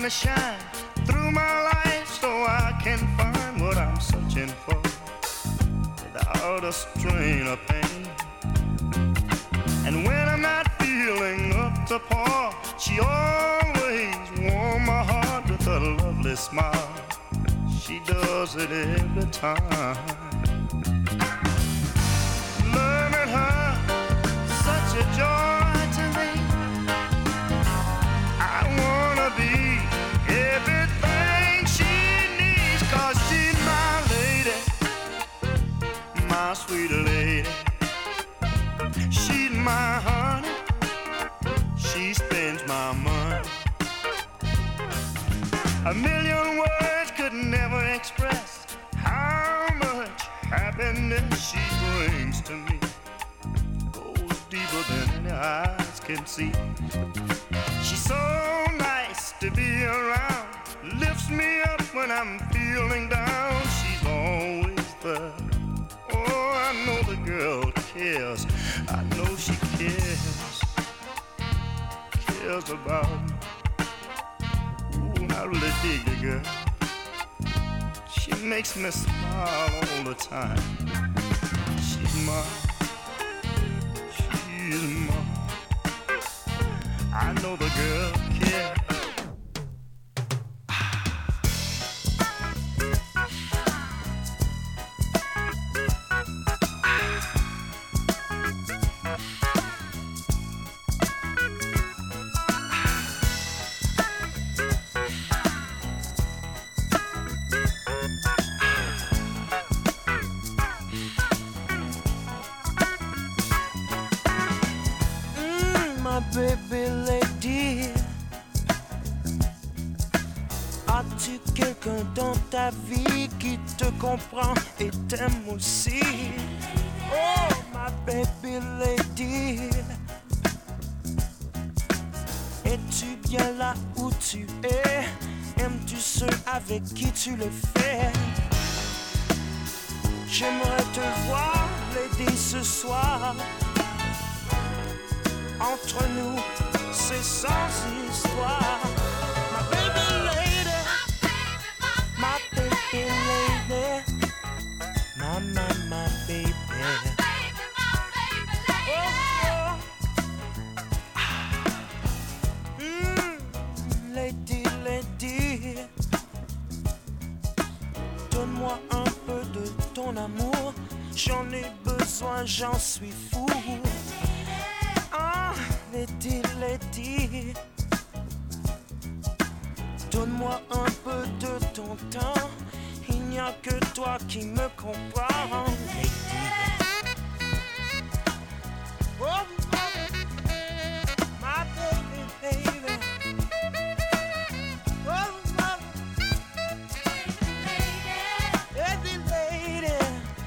to shine through my life so I can find what I'm searching for without a strain of pain. And when I'm not feeling up to par, she always warms my heart with a lovely smile. She does it every time. Loving her, such a joy to me. I wanna be everything she needs, 'cause she's my lady, my sweet lady. She's my honey, she spends my money. A million words could never express how much happiness she brings to me. Goes deeper than any eyes can see. She's so nice to be around, lifts me up when I'm feeling down. She's always there. Oh, I know the girl cares. I know she cares about me. Ooh, I really dig the girl. She makes me smile all the time. She's mine. I know the girl cares. Baby lady, as-tu quelqu'un dans ta vie qui te comprend et t'aime aussi? Oh, my baby lady, es-tu bien là où tu es? Aimes-tu ceux avec qui tu le fais? J'aimerais te voir, lady, ce soir. Entre nous, c'est sans histoire. My baby lady, my baby lady, my baby. Oh, oh. Lady, lady, donne-moi un peu de ton amour. J'en ai besoin, j'en suis fou. Lady, lady, donne-moi un peu de ton temps. Il n'y a que toi qui me comprends, lady. Oh, my baby, baby. Oh, my baby, lady.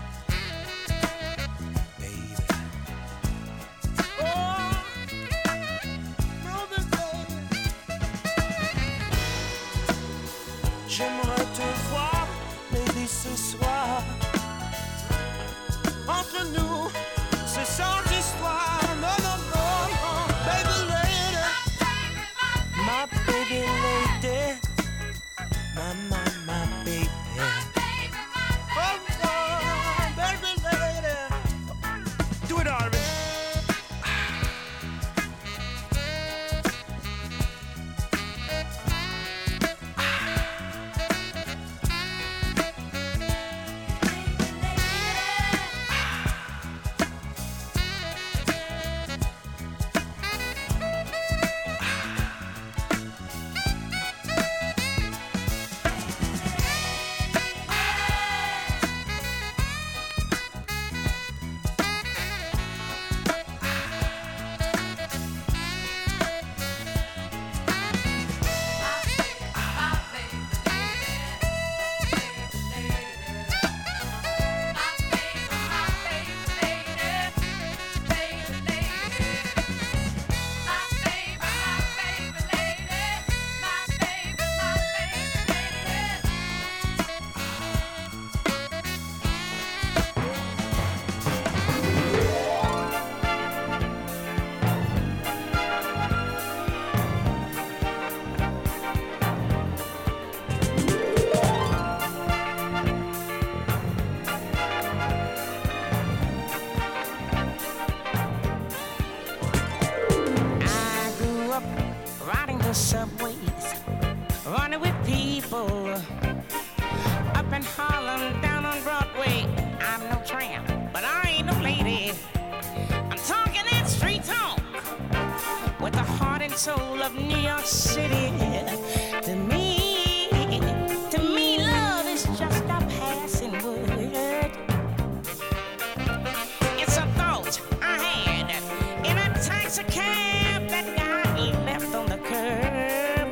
J'aimerais te voir, lady, ce soir. Entre nous, c'est sans histoire, non. subways, running with people. Up in Harlem, down on Broadway, I'm no tramp, but I ain't no lady. I'm talking that street talk with the heart and soul of New York City. To me, love is just a passing word. It's a thought I had in a taxi cab that got left on the curb.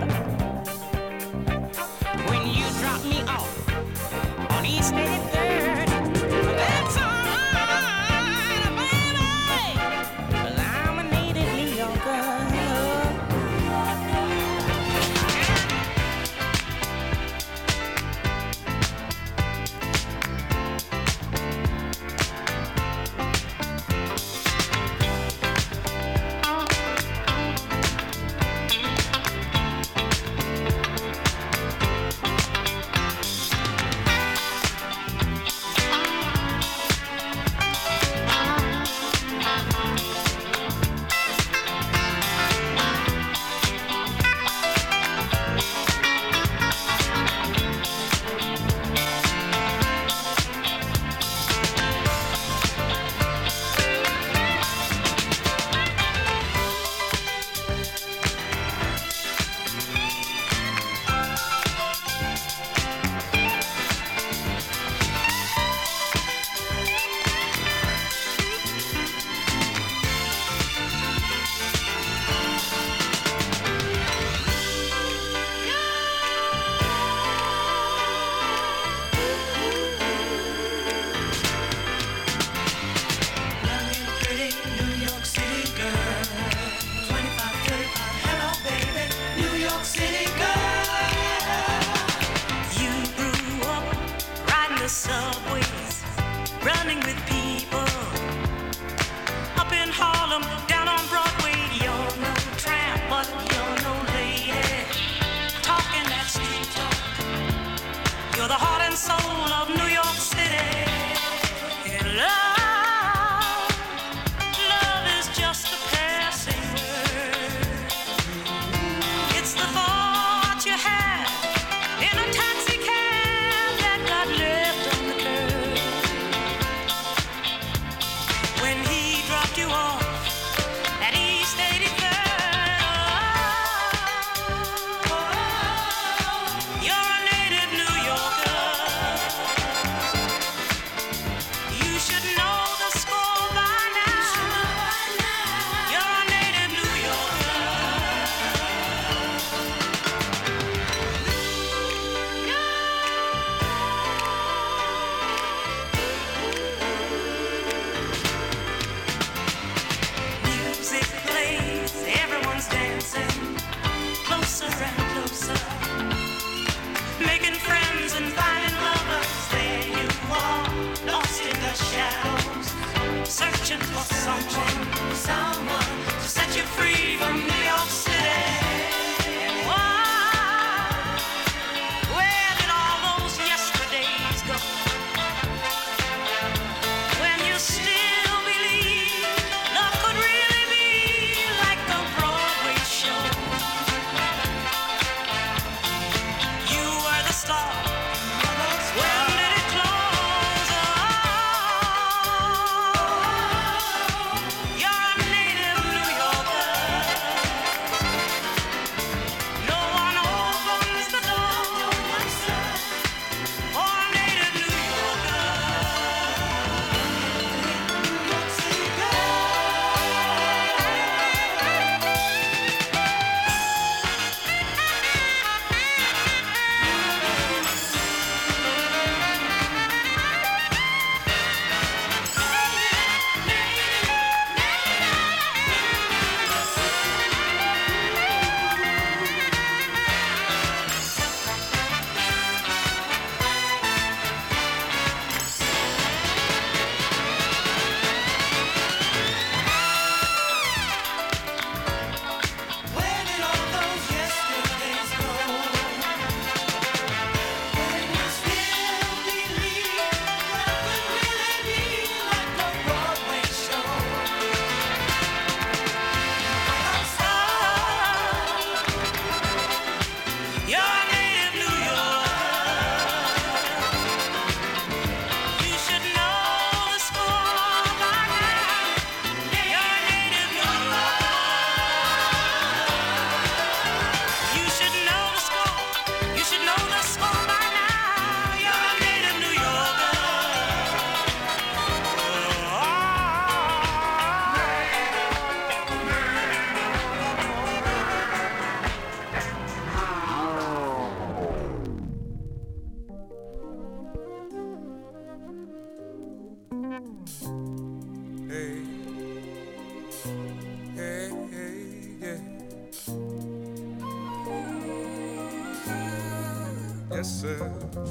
When you drop me off on East 83rd, that's all right, baby. 'Cause I'm a native New Yorker. sir.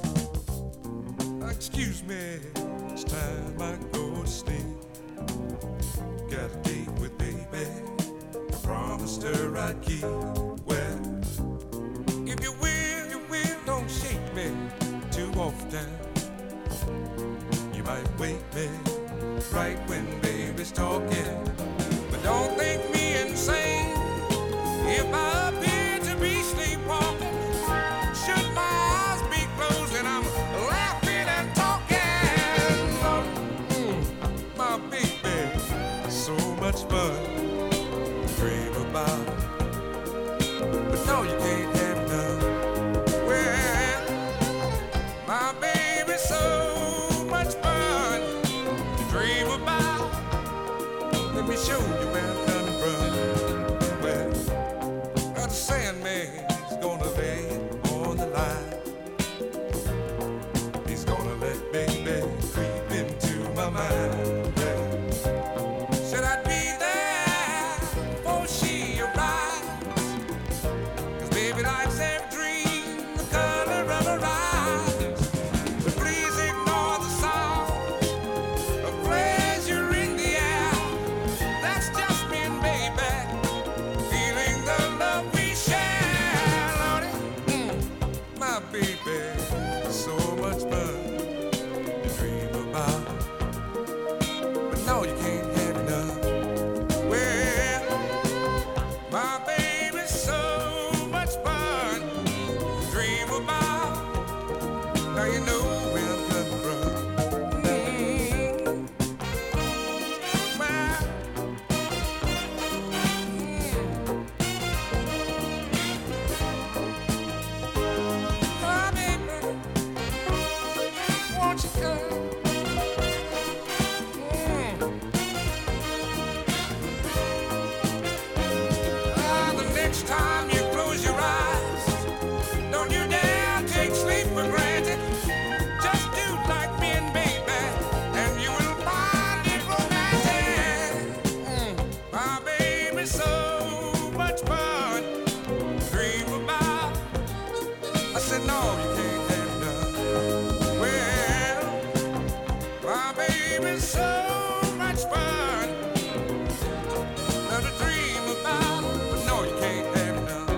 Excuse me, it's time I go to sleep. Got a date with baby, promised her I'd keep. Well, if you will, don't shake me too often. You might wake me right when baby's talking. But don't think me insane if I appear to be sleepwalking. Should my eyes be closed and I'm laughing and talking? My baby, so much fun to dream about. But no, you can't have none. Well, my baby's so much fun to dream about. Let me show you where I'm coming from. Well, the Sandman's gonna lay it on the line. He's gonna let baby creep into my mind. Well, said I'd be there before she arrives. 'Cause baby likes every dream, the color of her eyes. But please ignore the sound of pleasure in the air. That's just me and baby feeling the love we share, Lordy. My baby, so much fun to dream about. But no, you can't have enough. Well, my baby's so much fun to dream about. Now you know where I'm coming from. Well, oh, baby, won't you come? The next time you close your eyes, don't you dare take sleep for granted. Just do like me and baby, and you will find it romantic. My baby's so much fun to dream about. I said, no, you can't have none. Well, my baby's so much fun to dream about. But no, you can't have none.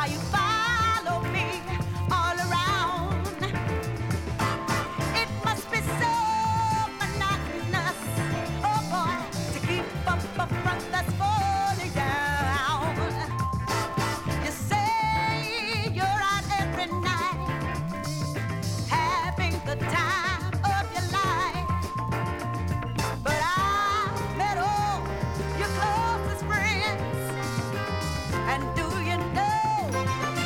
you follow me all around. It must be so monotonous, oh boy, to keep up a front that's falling down. You say you're out every night, having the time of your life, but I met all your closest friends, and do you know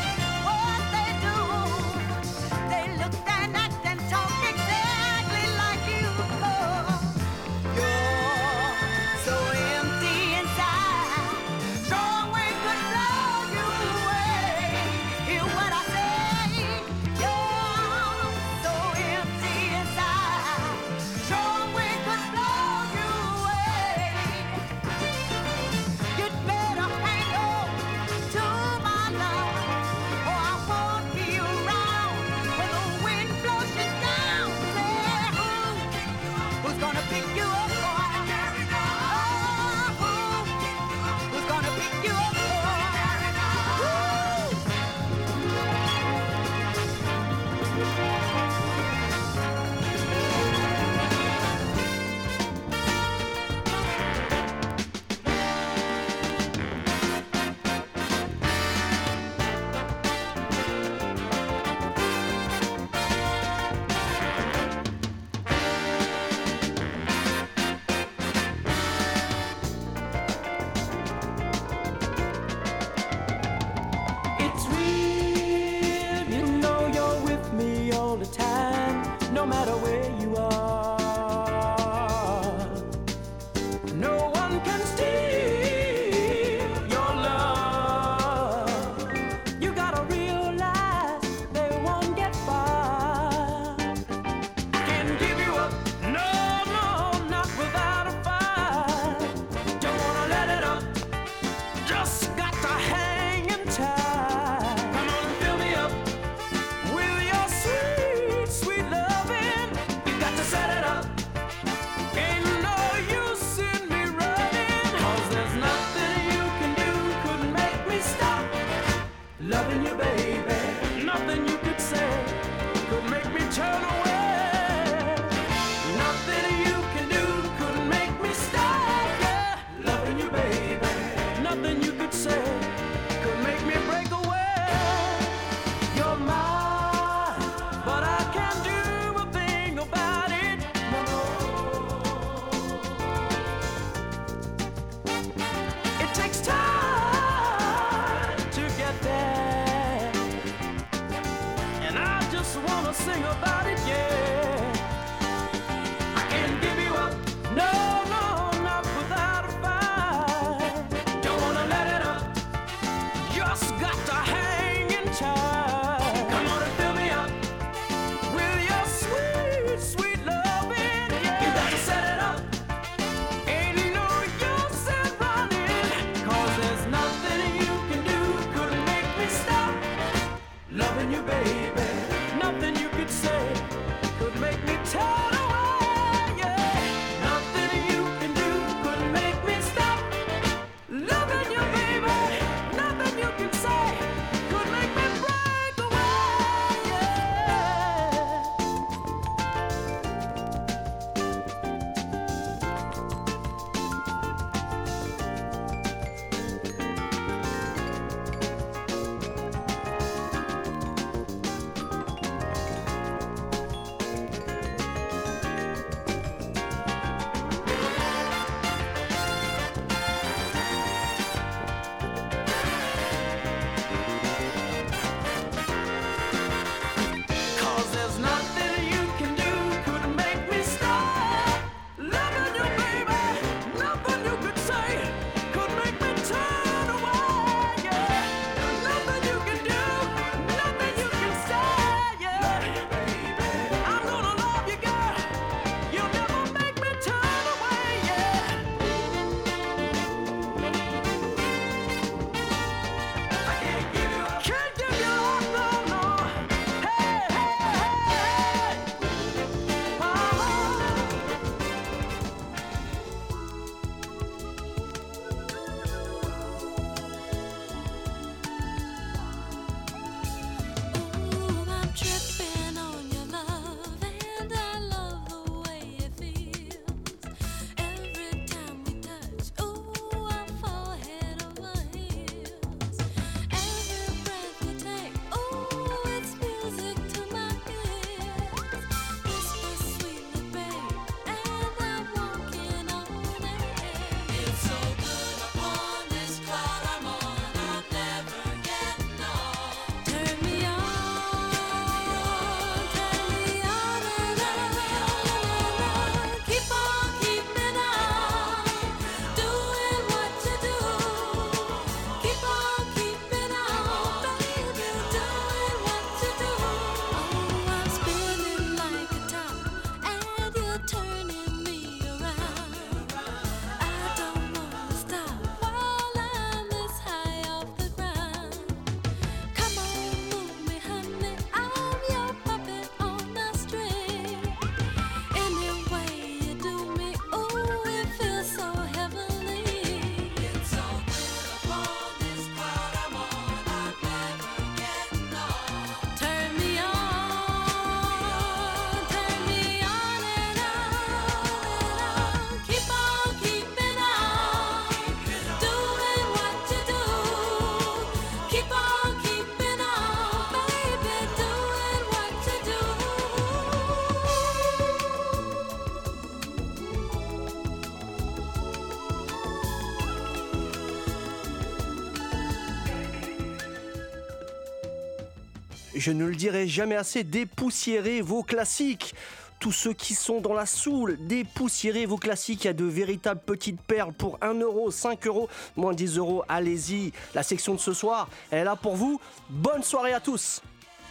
Je ne le dirai jamais assez, dépoussiérez vos classiques. Tous ceux qui sont dans la soul, dépoussiérez vos classiques. Il y a de véritables petites perles pour 1 euro, 5 euros, moins 10 euros. Allez-y, la section de ce soir, elle est là pour vous. Bonne soirée à tous.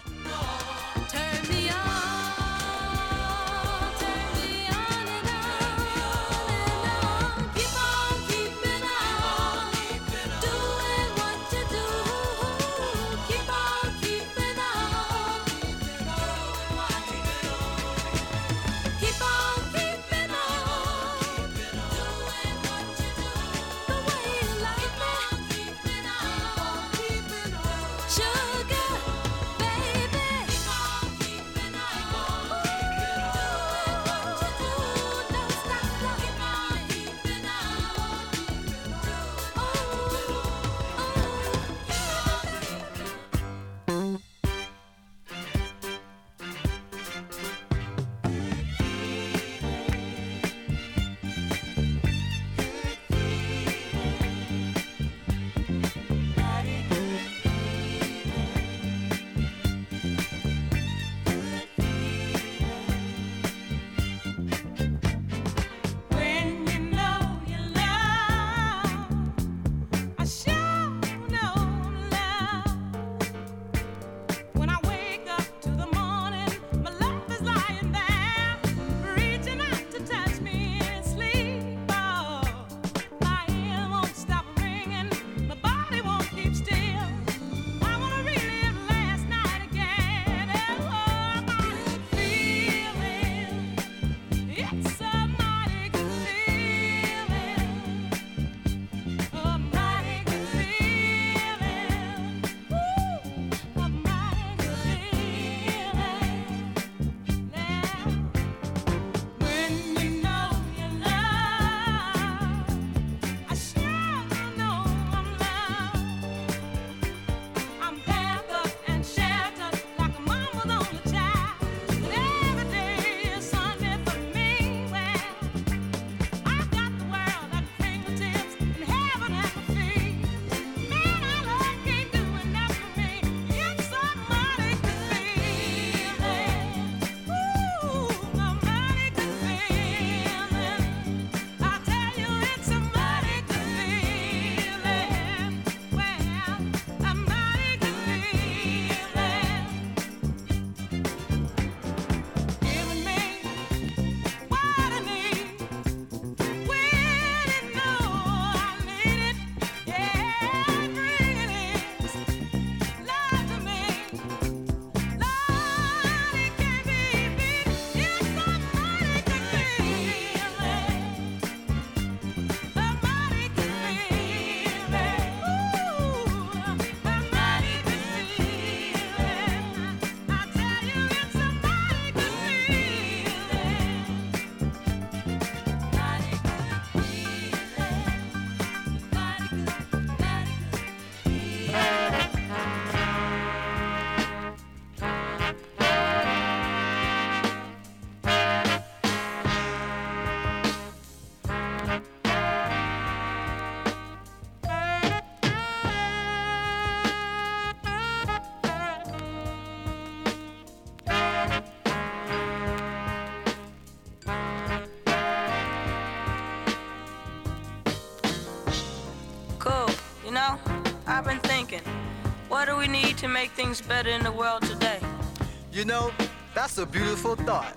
I've been thinking, what do we need to make things better in the world today? You know, that's a beautiful thought.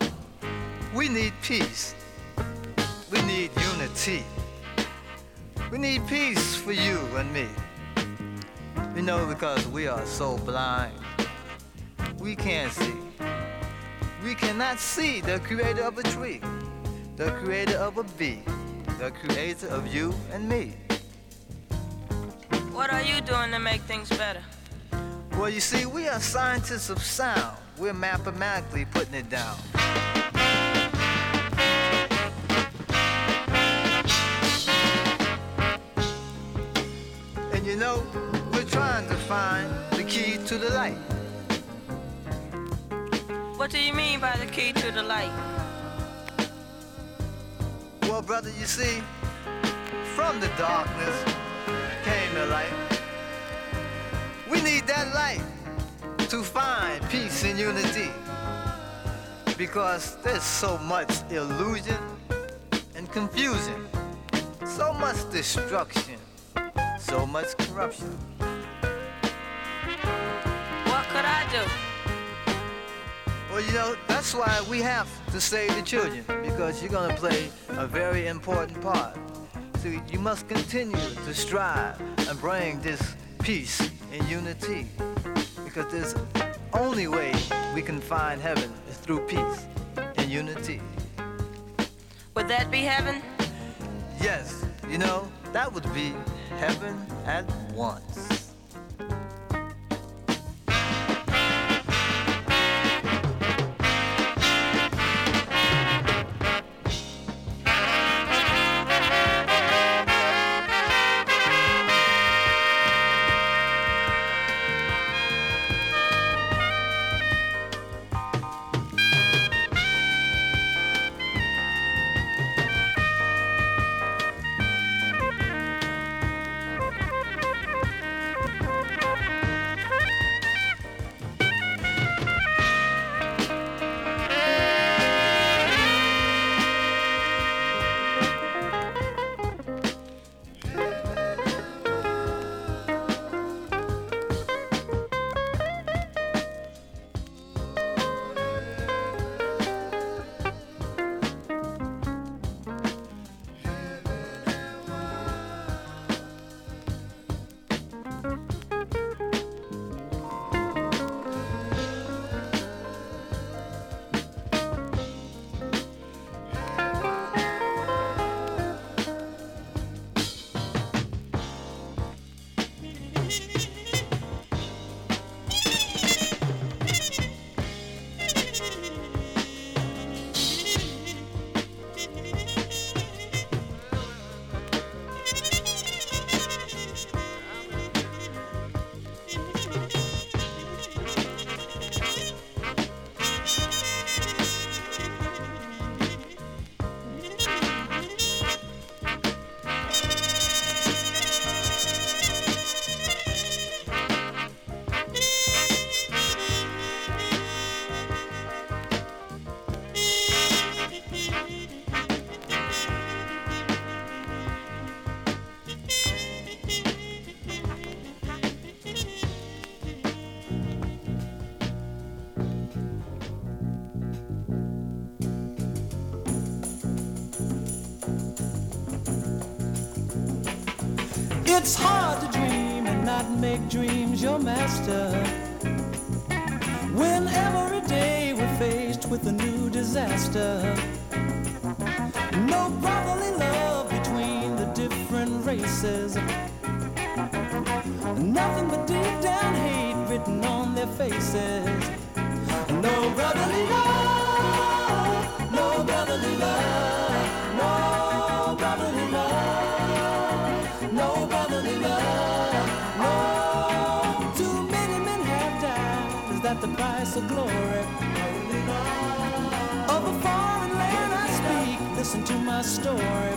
We need peace. We need unity. We need peace for you and me. You know, because we are so blind. We can't see. We cannot see the creator of a tree, the creator of a bee, the creator of you and me. What are you doing to make things better? Well, you see, we are scientists of sound. We're mathematically putting it down. And you know, we're trying to find the key to the light. What do you mean by the key to the light? Well, brother, you see, from the darkness came the light. We need that light to find peace and unity. Because there's so much illusion and confusion, so much destruction, so much corruption. What could I do? Well, you know, that's why we have to save the children, because you're going to play a very important part. So you must continue to strive and bring this peace and unity, because there's only way we can find heaven is through peace and unity. Would that be heaven? Yes, you know, that would be heaven at once. It's hard to dream and not make dreams your master. When every day we're faced with a new disaster. No brotherly love between the different races. Nothing but deep down hate written on their faces. No brotherly love, no brotherly love, no brotherly love, no brotherly love, no. Too many men have died. Is that the price of glory? Of a foreign land I speak, listen to my story.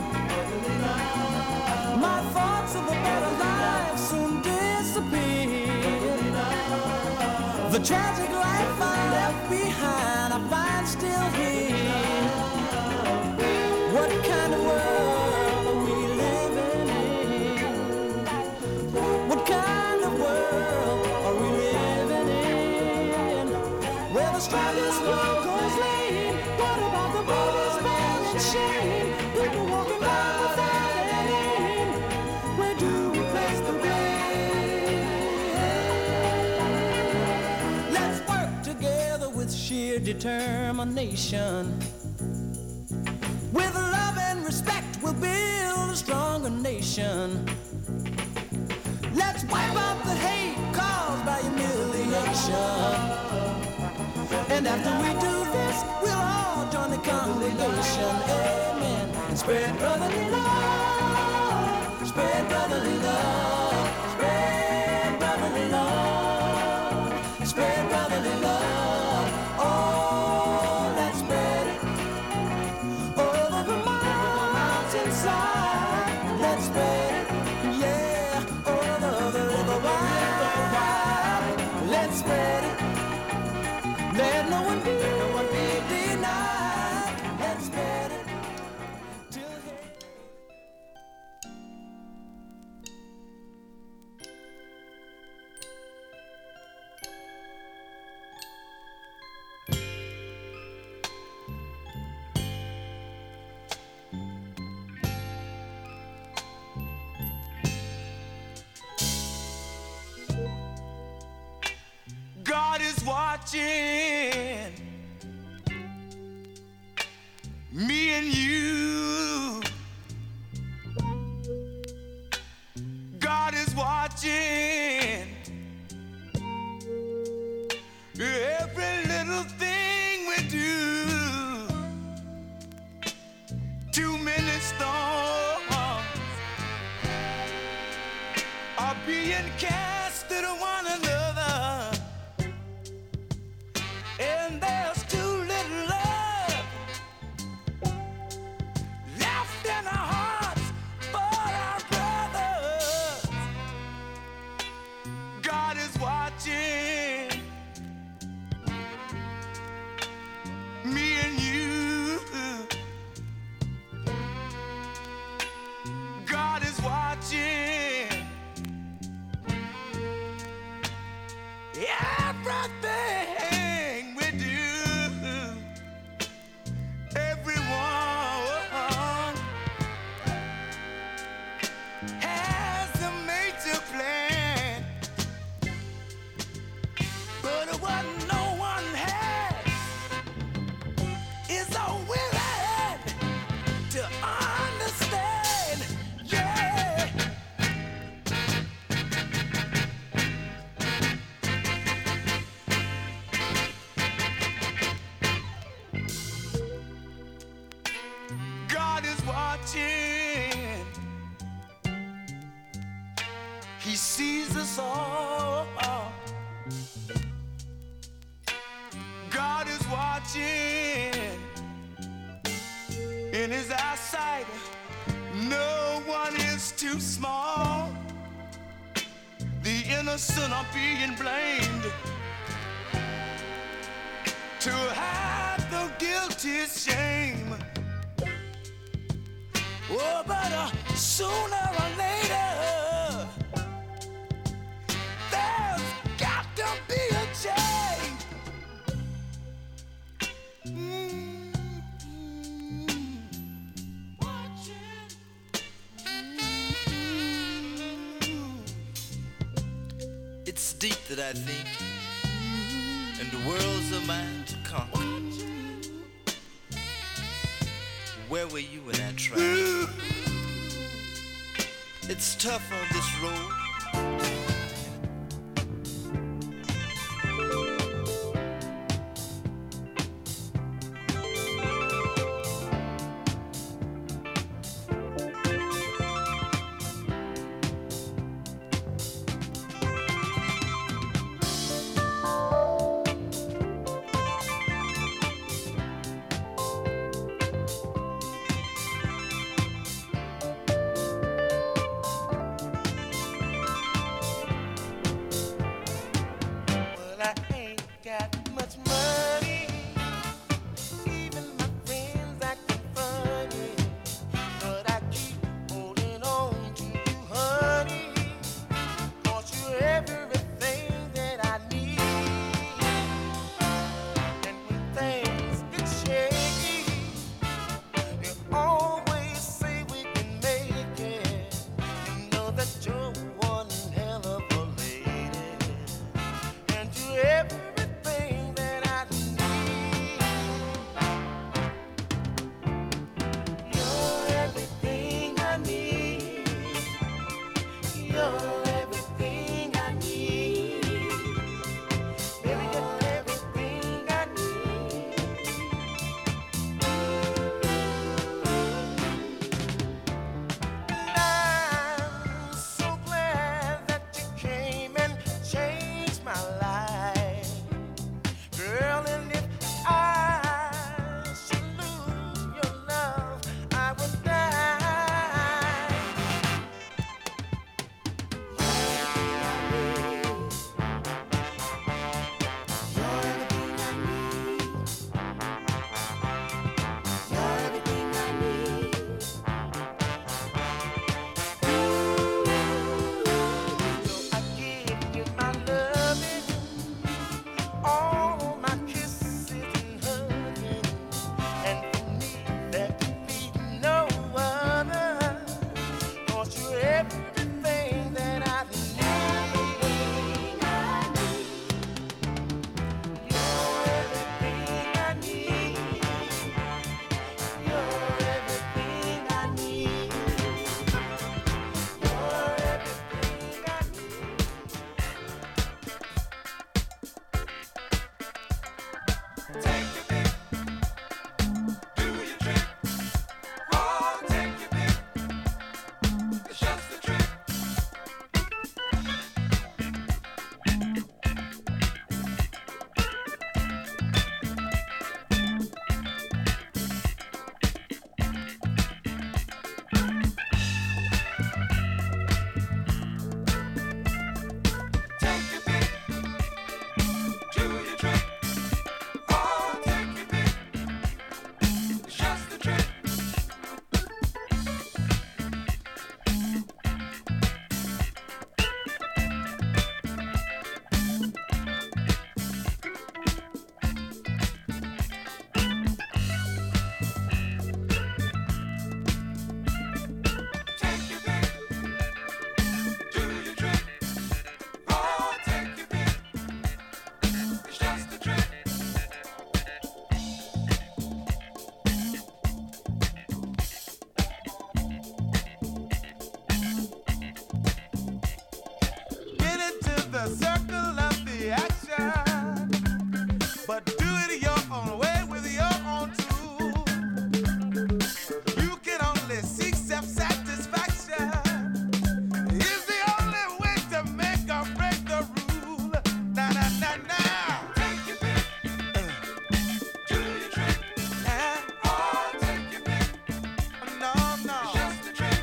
My thoughts of a better life soon disappear. The tragic life I left behind, I find still here. What kind of world are we living in? What kind of world are we living in? Where the strongest one goes lame. What about the brothers bearing shame? People walking by without an aim. Where do we place the blame? Let's work together with sheer determination. With love and respect, we'll build a stronger nation. Let's wipe out the hate caused by humiliation. And after we do this, we'll all join the congregation. Amen. Spread brotherly love. Spread brotherly love. Spread brotherly love. Spread brotherly love. Oh, let's spread it over the mountainside. Let's spread it, yeah, over the river wide. Let's spread it no one be denied. Let's spread it till God is watching me and you. God is watching every little thing we do. Too many storms are being cast to one another. And there's too little love left in our hearts for our brothers. God is watching me and you. God is watching everything we do. Everyone has a major plan, but what no one has is a willing to understand. Yeah. God is watching. He sees us all. God is watching. In his eyesight, no one is too small. The innocent are being blamed to hide the guilty's shame. Oh, but sooner or later, there's got to be a change. It's deep that I think, and the world's a mine to conquer. Where were you when I tried? It's tough on this road. the circle of the action. But do it your own way with your own tool. You can only seek self-satisfaction. It's the only way to make or break the rule. Na na na na. Take your pick. Do your trick. Oh, take your pick. No, no. It's just a trick.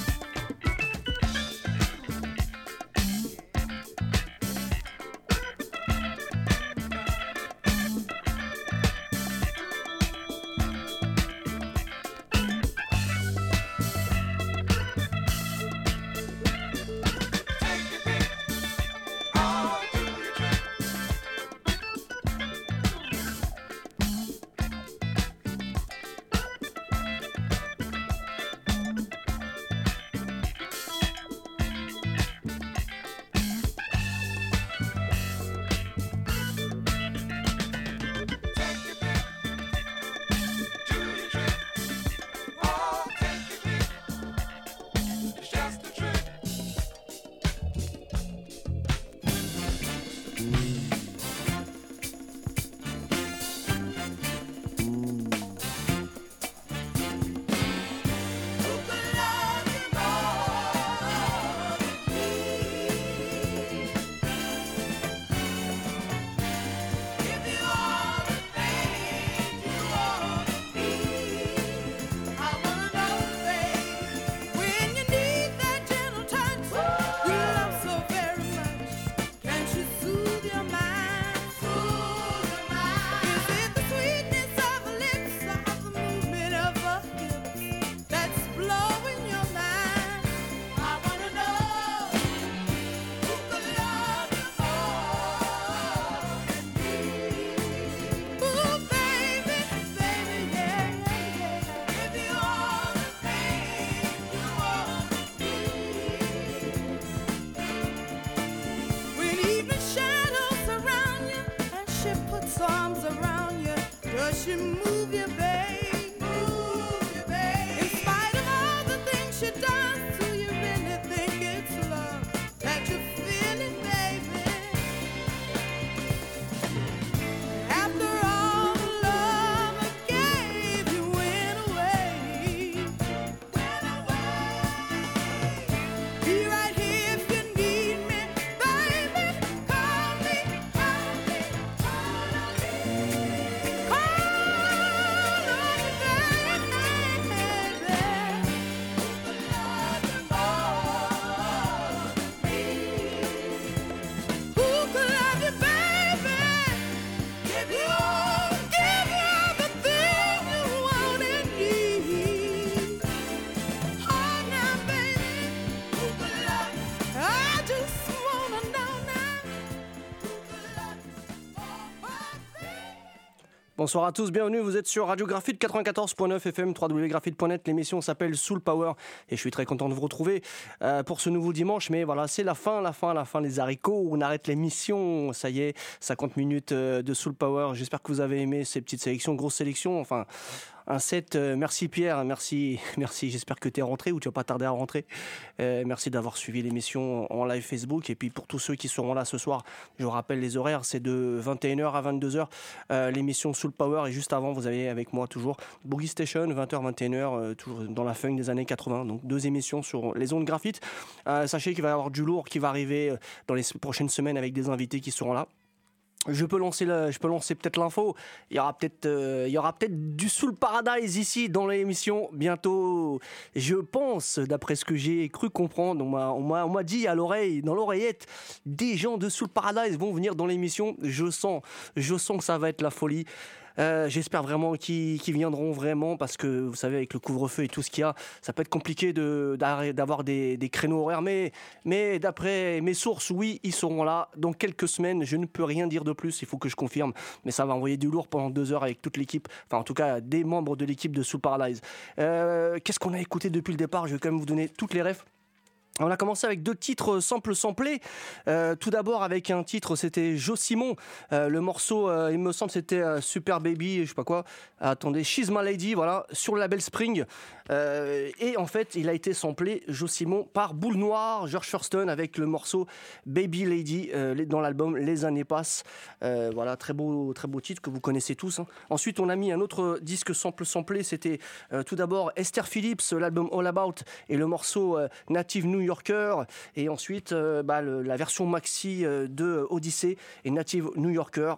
She move you, babe. Move you, babe. In spite of all the things she does, do you really think it's love that you're feeling, baby? After all the love I gave, you went away. Went away. Be right here if you need me, baby. Call me, call me, call on me. Call Bonsoir à tous, bienvenue, vous êtes sur Radio Graphite 94.9 FM, www.graphite.net, l'émission s'appelle Soul Power et je suis très content de vous retrouver pour ce nouveau dimanche, mais voilà, c'est la fin les haricots, on arrête l'émission, ça y est, 50 minutes de Soul Power, j'espère que vous avez aimé ces petites sélections, grosse sélection, enfin... Un set, merci Pierre, merci, j'espère que tu es rentré ou tu vas pas tarder à rentrer. Merci d'avoir suivi l'émission en live Facebook et puis pour tous ceux qui seront là ce soir, je vous rappelle les horaires, c'est de 21h à 22h, l'émission Soul Power et juste avant vous avez avec moi toujours Boogie Station, 20h, 21h, toujours dans la funk des années 80, donc 2 émissions sur les ondes graphite. Sachez qu'il va y avoir du lourd qui va arriver dans les prochaines semaines avec des invités qui seront là. Je peux lancer peut-être l'info. Il y aura peut-être du Soul Paradise ici dans l'émission bientôt. Je pense, d'après ce que j'ai cru comprendre, on m'a dit à l'oreille, dans l'oreillette, des gens de Soul Paradise vont venir dans l'émission. Je sens que ça va être la folie. J'espère vraiment qu'ils viendront vraiment parce que vous savez avec le couvre-feu et tout ce qu'il y a, ça peut être compliqué d'avoir des créneaux horaires mais d'après mes sources, oui, ils seront là dans quelques semaines. Je ne peux rien dire de plus, il faut que je confirme, mais ça va envoyer du lourd pendant 2 heures avec toute l'équipe, enfin en tout cas des membres de l'équipe de Soul Paradise. Qu'est-ce qu'on a écouté depuis le départ? Je vais quand même vous donner toutes les refs. On a commencé avec 2 titres samplés. Tout d'abord avec un titre, c'était Joe Simon. Le morceau, il me semble, c'était Super Baby, je sais pas quoi. Attendez, She's My Lady, voilà, sur le label Spring. Et en fait, il a été samplé, Joe Simon, par Boule Noire, George Thurston, avec le morceau Baby Lady dans l'album Les Années Passent. Voilà, très beau titre que vous connaissez tous. Hein. Ensuite, on a mis un autre disque samplé. C'était tout d'abord Esther Phillips, l'album All About, et le morceau Native New Yorker, et ensuite la version maxi de Odyssey et Native New Yorker,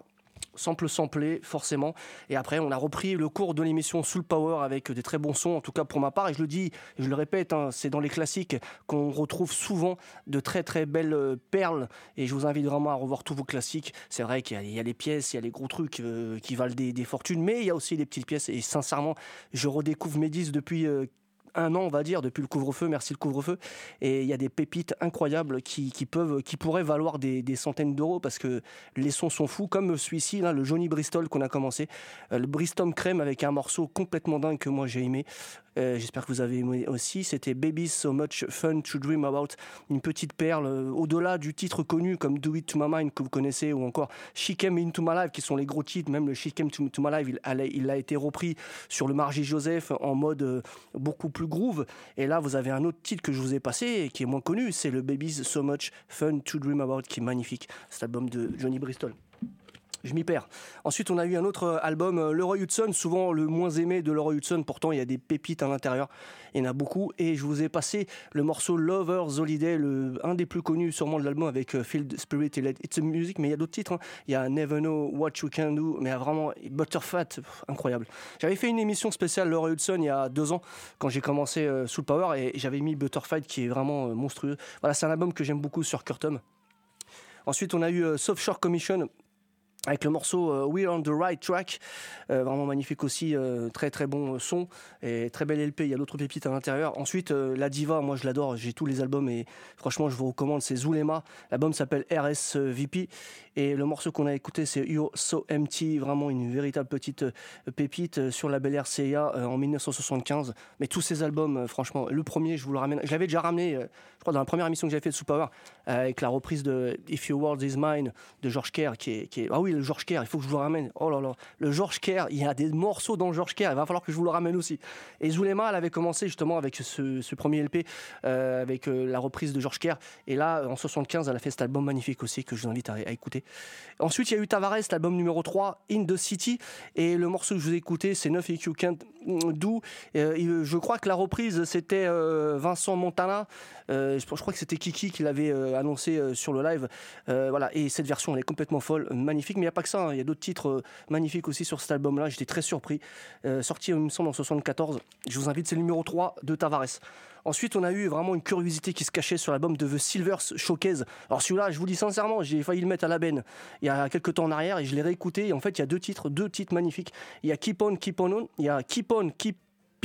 samplé forcément. Et après on a repris le cours de l'émission Soul Power avec des très bons sons, en tout cas pour ma part, et je le dis, je le répète, hein, c'est dans les classiques qu'on retrouve souvent de très très belles perles, et je vous invite vraiment à revoir tous vos classiques. C'est vrai qu'il y a les pièces, il y a les gros trucs qui valent des fortunes, mais il y a aussi des petites pièces, et sincèrement je redécouvre mes disques depuis 1 an, on va dire, depuis le couvre-feu, merci le couvre-feu, et il y a des pépites incroyables qui pourraient valoir des centaines d'euros, parce que les sons sont fous, comme celui-ci, là, le Johnny Bristol qu'on a commencé, le Bristol Crème, avec un morceau complètement dingue que moi j'ai aimé. J'espère que vous avez aimé aussi. C'était Baby So Much Fun to Dream About, une petite perle au-delà du titre connu comme Do It To My Mind que vous connaissez, ou encore She Came Into My Life, qui sont les gros titres. Même le She Came To My Life, il a été repris sur le Margie Joseph en mode beaucoup plus groove. Et là vous avez un autre titre que je vous ai passé et qui est moins connu, c'est le Baby So Much Fun to Dream About, qui est magnifique, cet album de Johnny Bristol. Je m'y perds. Ensuite, on a eu un autre album, Leroy Hudson, souvent le moins aimé de Leroy Hudson. Pourtant, il y a des pépites à l'intérieur. Il y en a beaucoup. Et je vous ai passé le morceau Lover's Holiday, un des plus connus sûrement de l'album, avec Field Spirit et Let It's a Music. Mais il y a d'autres titres. Hein. Il y a Never Know What You Can Do. Mais vraiment, Butterfat, incroyable. J'avais fait une émission spéciale Leroy Hudson il y a 2 ans, quand j'ai commencé Soul Power. Et j'avais mis Butterfat, qui est vraiment monstrueux. Voilà, c'est un album que j'aime beaucoup sur Curtom. Ensuite, on a eu South Shore Commission, avec le morceau We're on the Right Track, vraiment magnifique aussi, très très bon son, et très belle LP, il y a d'autres pépites à l'intérieur. Ensuite, la diva, moi je l'adore, j'ai tous les albums, et franchement je vous recommande, c'est Zulema. L'album s'appelle RSVP, et le morceau qu'on a écouté c'est You're So Empty, vraiment une véritable petite pépite sur la belle RCA en 1975. Mais tous ces albums, franchement, le premier, je vous le ramène, je l'avais déjà ramené, je crois dans la première émission que j'avais fait de Soul Power, avec la reprise de If Your World Is Mine de George Kerr, qui est... Ah oui, le George Kerr, il faut que je vous le ramène. Oh là là, le George Kerr, il y a des morceaux dans le George Kerr, il va falloir que je vous le ramène aussi. Et Zulema, elle avait commencé justement avec ce premier LP, avec la reprise de George Kerr. Et là, en 75, elle a fait cet album magnifique aussi, que je vous invite à écouter. Ensuite, il y a eu Tavares, l'album numéro 3, In the City. Et le morceau que je vous ai écouté, c'est Nothing You Can't Do. Je crois que la reprise, c'était Vincent Montana. Je crois que c'était Kiki qui l'avait annoncé sur le live. Voilà. Et cette version, elle est complètement folle, magnifique. Mais il n'y a pas que ça, hein. Il y a d'autres titres magnifiques aussi sur cet album-là. J'étais très surpris. Sorti, il me semble, en 74. Je vous invite, c'est le numéro 3 de Tavares. Ensuite, on a eu vraiment une curiosité qui se cachait sur l'album de The Silvers Showcase. Alors celui-là, je vous dis sincèrement, j'ai failli le mettre à la benne il y a quelques temps en arrière, et je l'ai réécouté. Et en fait, il y a deux titres magnfiques. Il y a Keep On, Keep On, il y a Keep On, Keep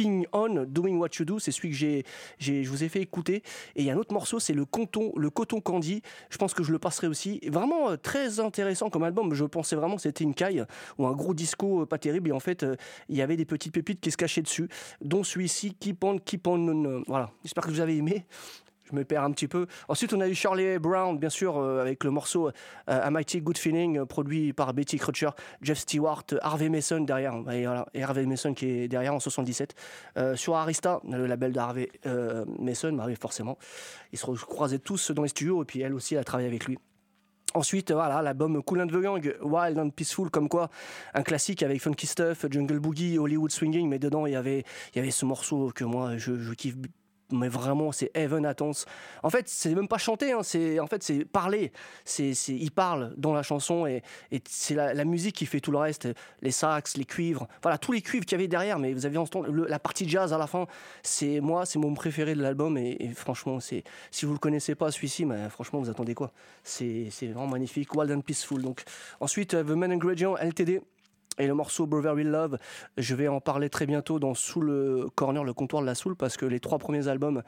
On, Doing What You Do, c'est celui que je vous ai fait écouter. Et il y a un autre morceau, c'est le Coton Candy. Je pense que je le passerai aussi. Et vraiment très intéressant comme album. Je pensais vraiment que c'était une caille ou un gros disco pas terrible. Et en fait, il y avait des petites pépites qui se cachaient dessus, dont celui-ci, Keep On. Voilà. J'espère que vous avez aimé. Je me perds un petit peu. Ensuite, on a eu Shirley Brown, bien sûr, avec le morceau A Mighty Good Feeling, produit par Betty Crutcher, Jeff Stewart, Harvey Mason derrière. Et voilà, et Harvey Mason qui est derrière en 77. Sur Arista, le label d'Harvey Mason, bah oui, forcément. Ils se croisaient tous dans les studios, et puis elle aussi, elle a travaillé avec lui. Ensuite, voilà, l'album Kool and the Gang, Wild and Peaceful, comme quoi, un classique avec Funky Stuff, Jungle Boogie, Hollywood Swinging, mais dedans, il y avait ce morceau que moi, je kiffe. Mais vraiment, c'est Heaven Attends. En fait, c'est même pas chanter, hein, c'est parler. Il parle dans la chanson, et c'est la musique qui fait tout le reste. Les sax, les cuivres, voilà, tous les cuivres qu'il y avait derrière. Mais vous avez entendu la partie jazz à la fin. C'est mon préféré de l'album, et franchement, si vous le connaissez pas, celui-ci, mais franchement, vous attendez quoi? C'est vraiment magnifique. Wild and Peaceful. Donc ensuite, The Main Ingredient Ltd. Et le morceau Brotherly Love, je vais en parler très bientôt dans Soul Corner, le comptoir de la Soul, parce que les 3 premiers albums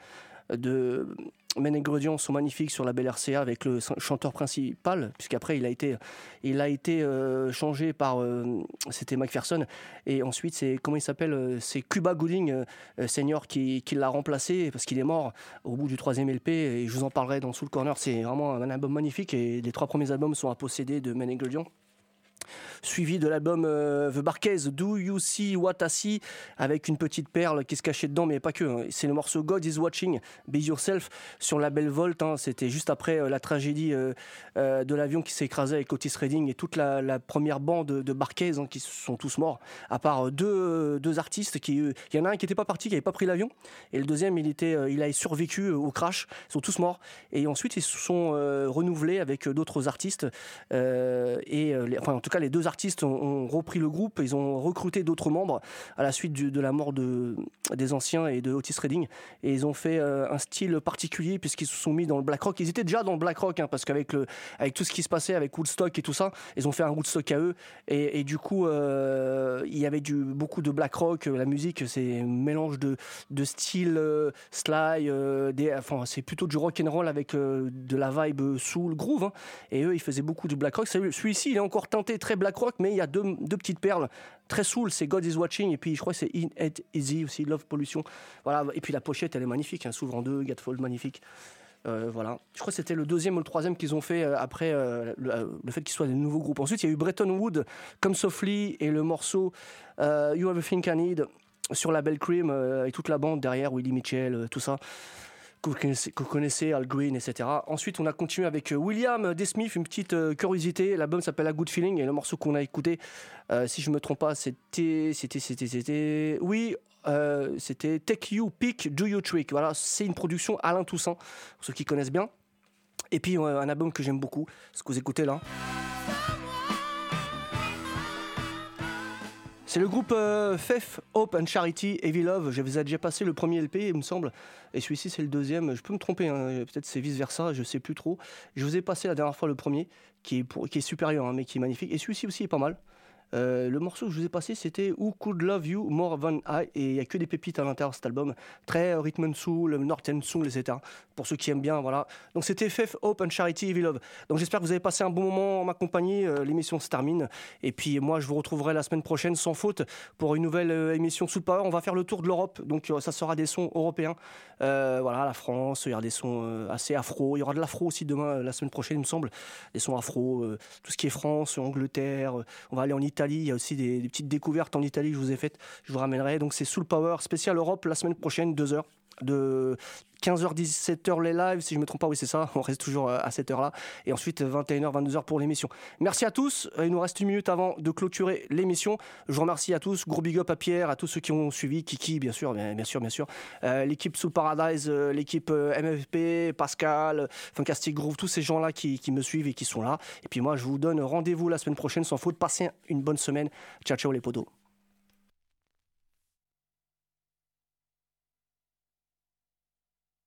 Men Ingredient sont magnifiques sur la belle RCA avec le chanteur principal, puisqu'après il a été changé par c'était McPherson, et ensuite c'est comment il s'appelle, c'est Cuba Gooding senior qui l'a remplacé parce qu'il est mort au bout du 3e LP, et je vous en parlerai dans Soul Corner. C'est vraiment un album magnifique, et les 3 premiers albums sont à posséder de Men Ingredient. Suivi de l'album The Barquez, Do You See What I See, avec une petite perle qui se cachait dedans, mais pas que, hein. C'est le morceau God Is Watching, Be Yourself, sur la label Volt, hein. C'était juste après la tragédie de l'avion qui s'est écrasé avec Otis Redding et toute la première bande de Barquez, hein, qui sont tous morts, à part deux artistes. Il y en a un qui n'était pas parti, qui n'avait pas pris l'avion, et le deuxième il a survécu au crash. Ils sont tous morts, et ensuite ils se sont renouvelés avec d'autres artistes, en tout cas les 2 artistes ont repris le groupe. Ils ont recruté d'autres membres à la suite de la mort des anciens et de Otis Redding, et ils ont fait un style particulier puisqu'ils se sont mis dans le black rock. Ils étaient déjà dans le black rock, hein, parce qu'avec tout ce qui se passait avec Woodstock et tout ça, ils ont fait un Woodstock à eux, et du coup il y avait beaucoup de black rock. La musique, c'est un mélange de style Sly, c'est plutôt du rock and roll avec de la vibe soul groove, hein. Et eux ils faisaient beaucoup de black rock. Celui-ci il est encore teinté très black rock, mais il y a deux petites perles très soul, c'est God Is Watching, et puis je crois que c'est In It Easy aussi, Love Pollution. Voilà, et puis la pochette elle est magnifique, hein, s'ouvre en 2, Gatefold magnifique. Voilà, je crois que c'était le 2e ou le 3e qu'ils ont fait après le fait qu'ils soient des nouveaux groupes. Ensuite il y a eu Bretton Woods, Come Softly, et le morceau You Everything I Need sur la Belle Cream, et toute la bande derrière, Willie Mitchell, tout ça que vous connaissez, Al Green, etc. Ensuite, on a continué avec William D. Smith, une petite curiosité. L'album s'appelle A Good Feeling, et le morceau qu'on a écouté, si je ne me trompe pas, c'était Take You Pick, Do You Trick. Voilà, c'est une production Alain Toussaint, pour ceux qui connaissent bien. Et puis, un album que j'aime beaucoup, ce que vous écoutez là. C'est le groupe Faith, Hope and Charity, Heavy Love. Je vous ai déjà passé le premier LP, il me semble, et celui-ci c'est le 2e. Je peux me tromper, hein. Peut-être c'est vice versa, je sais plus trop. Je vous ai passé la dernière fois le premier, qui est supérieur, hein, mais qui est magnifique. Et celui-ci aussi est pas mal. Le morceau que je vous ai passé, c'était Who Could Love You More Than I, et il n'y a que des pépites à l'intérieur de cet album, très rhythm and soul, northern soul, etc. Pour ceux qui aiment bien, voilà. Donc c'était Faith, Hope and Charity, Heavy Love. Donc j'espère que vous avez passé un bon moment en ma compagnie. L'émission se termine, et puis moi je vous retrouverai la semaine prochaine sans faute pour une nouvelle émission Soul Power. On va faire le tour de l'Europe, donc ça sera des sons européens. Voilà, la France, il y aura des sons assez afro. Il y aura de l'afro aussi demain, la semaine prochaine, il me semble. Des sons afro, tout ce qui est France, Angleterre. On va aller en Italie. Il y a aussi des petites découvertes en Italie que je vous ai faites. Je vous ramènerai. Donc c'est Soul Power spécial Europe la semaine prochaine, 2 heures. De 15h, 17h les lives, si je ne me trompe pas, oui c'est ça, on reste toujours à cette heure-là. Et ensuite 21h, 22h pour l'émission. Merci à tous, il nous reste 1 minute avant de clôturer l'émission. Je vous remercie à tous, gros big up à Pierre, à tous ceux qui ont suivi, Kiki bien sûr, l'équipe Soul Paradise, l'équipe MFP, Pascal, Fantastic Groove, tous ces gens-là qui me suivent et qui sont là. Et puis moi je vous donne rendez-vous la semaine prochaine sans faute. Passez une bonne semaine, ciao ciao les potos.